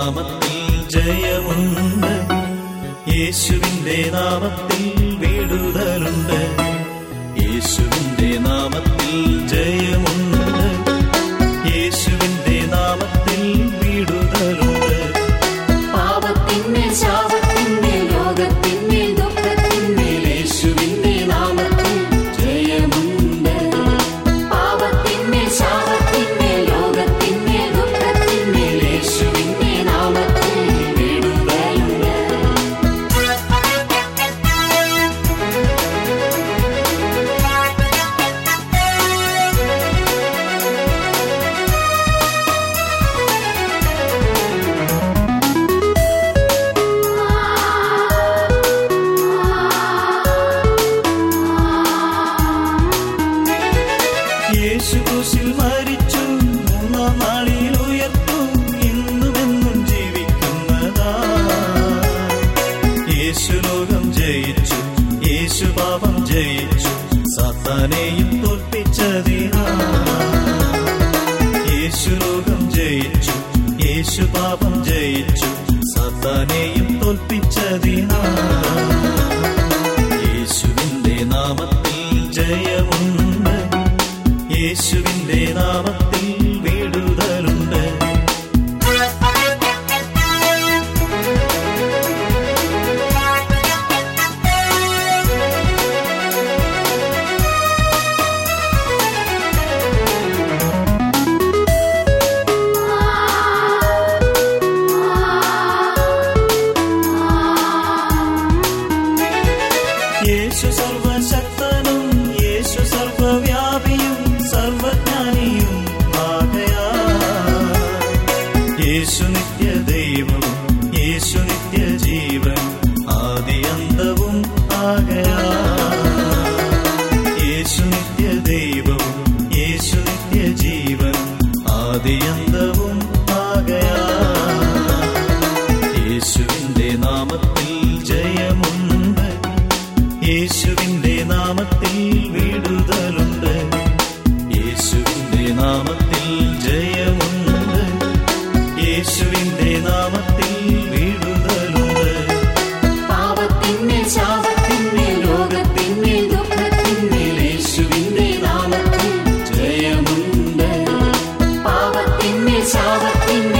നാമത്തിൽ ജയമുണ്ട്, യേശുവിന്റെ നാമത്തിൽ വിടുതലുണ്ട്. യേശുവിന്റെ നാമത്തിൽ ജയമുണ്ട്, യേശുവിന്റെ നാമത്തിൽ വിടുതലുണ്ട്. പാപത്തിന്മേൽ ശാപത്തിന്മേൽ ലോകത്തിന്മേൽ ദുഃഖത്തിന്മേൽ യേശുവിന്റെ നാമത്തിൽ ജയമുണ്ട്. പാപത്തിന്മേൽ ശാപത്തിന്മേൽ ലോകത്തിന്മേൽ ദുഃഖത്തിന്മേൽ യേശുവിന്റെ നാമത്തിൽ വിടുതലുണ്ട്. യേശു ക്രൂശിൽ മരിച്ചു, മൂന്നാം നാളിൽ ഉയർത്തു, ഇന്നുമെന്നും ജീവിക്കുന്നതാ. യേശു ലോകം ജയിച്ചു, യേശു പാപം ജയിച്ചു, സാത്താനെയും തോൽപ്പിച്ചതിനാ. യേശു ലോകം ജയിച്ചു, യേശു പാപം ജയിച്ചു, സാത്താനെയും തോൽപ്പിച്ചതിനാ. യേശുവിന്റെ നാമത്തിൽ ജയമുണ്ട്, യേശുവിന്റെ നാമത്തിൽ വിടുതലുണ്ട്. യേശു സർവശക്തനും യേശു സർവവ്യാപിയും സർവജ്ഞാനിയും ആകയാൽ. യേശു നിത്യദൈവം യേശു നിത്യജീവൻ ആദിയന്തവും ആകയാൽ. യേശു നിത്യദൈവം യേശു നിത്യജീവൻ ആദിയന്തവും ആകയാൽ. യേശുവിന്റെ നാമത്തിൽ ജയമുണ്ട്, യേശുവിന്റെ നാമത്തിൽ വിടുതലുണ്ട്. യേശുവിന്റെ നാമത്തിൽ ജയമുണ്ട്, യേശുവിന്റെ നാമത്തിൽ വിടുതലുണ്ട്. പാപത്തിന്മേൽ ശാപത്തിന്മേൽ ലോകത്തിന്മേൽ ദുഃഖത്തിന്മേൽ യേശുവിന്റെ നാമത്തിൽ ജയമുണ്ട്. പാപത്തിന്മേൽ ശാപത്തിന്മേൽ